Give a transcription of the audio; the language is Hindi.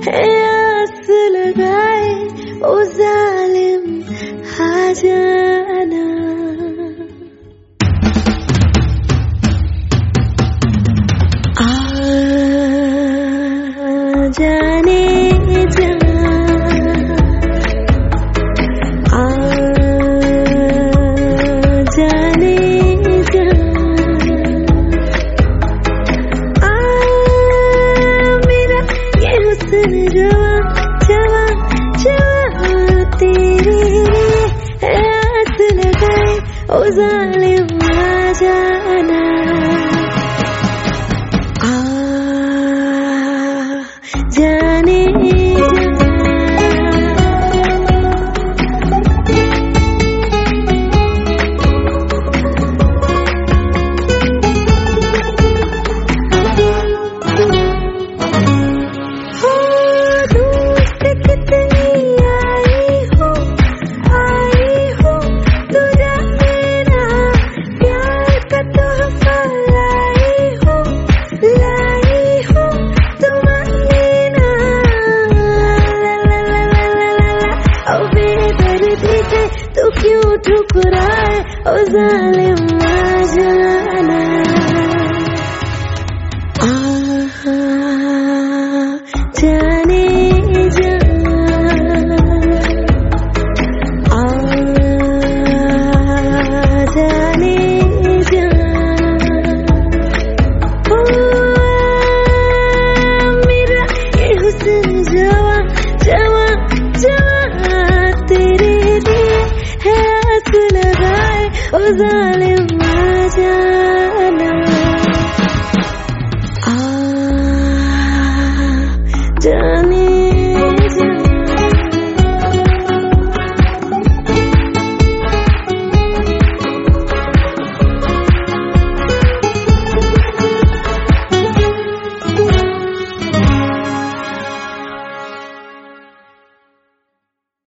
है आस लगाए ओ जालिम आ जाना। आ जाने जा, आ जाने जा, आ मेरा ये हुस्न जवा जवा जवा तेरे लिए है आस लगाए ओ जालिम आ जाना। आ जाने तू क्यों ठुकराए ओ जालिम आ जाना। आ जाने जा, आ जाने जा, ओ मेरा ये हुस्न जवा जवा जवा तेरे लिए है आस लगाए ओ जालिम आ जाना। आ जाने